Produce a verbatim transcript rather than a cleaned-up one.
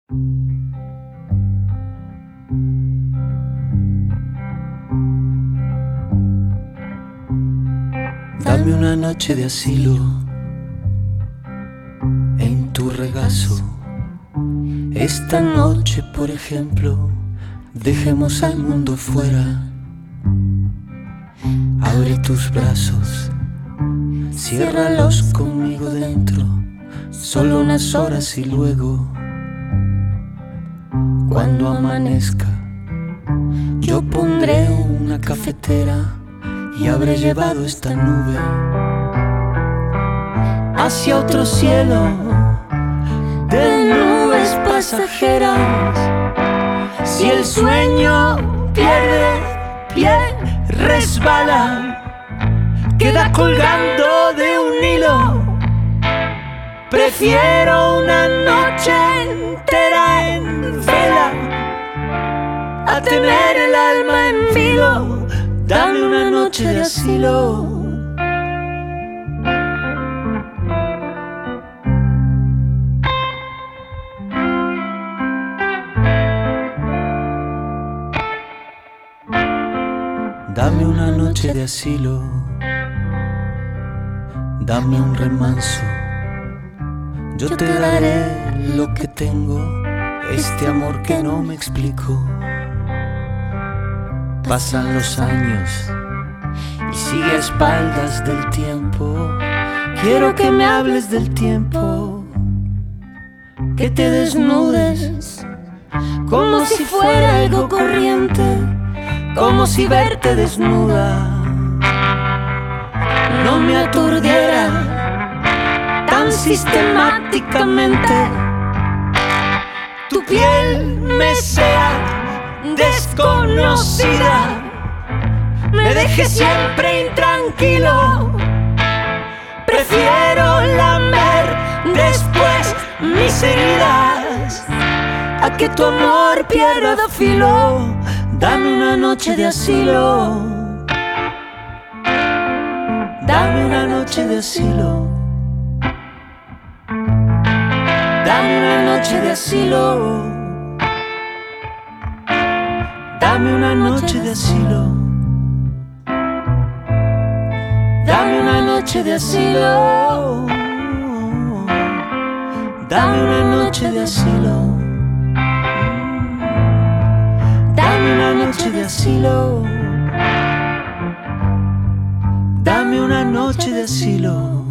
Dame una noche de asilo en tu regazo. Esta noche, por ejemplo, dejemos al mundo fuera. Abre tus brazos, ciérralos conmigo dentro, solo unas horas y luego, cuando amanezca, yo pondré una cafetera y habré llevado esta nube hacia otro cielo de nubes pasajeras. Si el sueño pierde pie, resbala, queda colgando de un hilo. Prefiero una noche entera en vela a tener el alma en vilo. Dame una noche de asilo. Dame una noche de asilo. Dame un remanso. Yo te daré lo que tengo, este amor que no me explico. Pasan los años y sigue a espaldas del tiempo. Quiero que me hables del tiempo, que te desnudes como si fuera algo corriente, como si verte desnuda no me aturdiera tan sistemáticamente. Tu piel me sea desconocida, me deje siempre intranquilo. Prefiero lamer después mis heridas a que tu amor pierda filo. Dame una noche de asilo. Dame una noche de asilo. Dame una noche de asilo. Dame una noche de asilo. Dame una noche de asilo. Dame una noche de asilo. Dame una noche de asilo. Dame una noche de asilo.